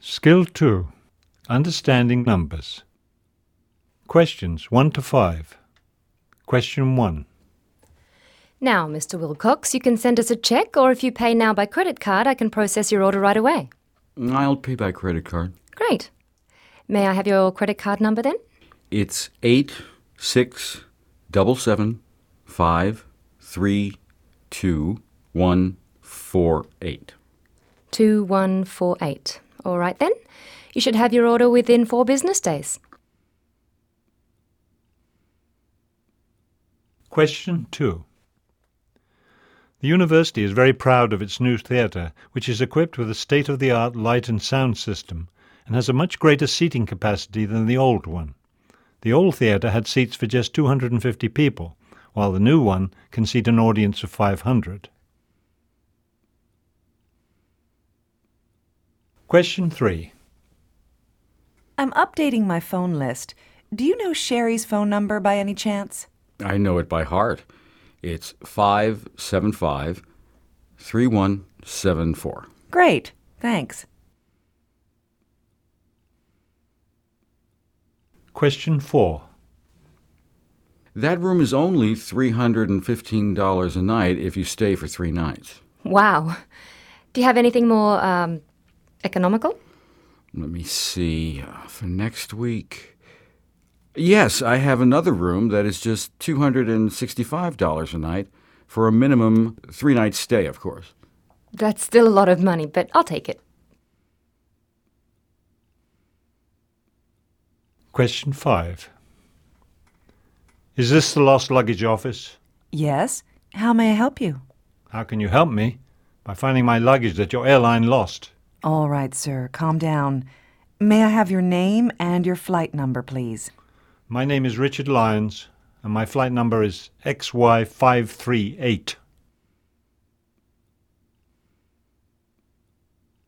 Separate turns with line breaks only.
Skill 2. Understanding numbers. Questions 1 to 5. Question 1.
Now, Mr. Wilcox, you can send us a cheque, or if you pay now by credit card, I can process your order right away.
I'll pay by credit card.
Great. May I have your credit card number then?
It's 86777532148.
2148. All right then. You should have your order within 4 business days.
Question 2. The university is very proud of its new theatre, which is equipped with a state-of-the-art light and sound system and has a much greater seating capacity than the old one. The old theatre had seats for just 250 people, while the new one can seat an audience of 500. Question 3.
I'm updating my phone list. Do you know Sherry's phone number by any chance?
I know it by heart. It's 575-3174.
Great, thanks.
Question 4.
That room is only $315 a night if you stay for 3 nights.
Wow. Do you have anything more, economical?
Let me see. For next week. Yes, I have another room that is just $265 a night for a minimum 3-night stay, of course.
That's still a lot of money, but I'll take it.
Question 5. Is this the lost luggage office?
Yes. How may I help you?
How can you help me? By finding my luggage that your airline lost.
All right, sir. Calm down. May I have your name and your flight number, please?
My name is Richard Lyons, and my flight number is XY538.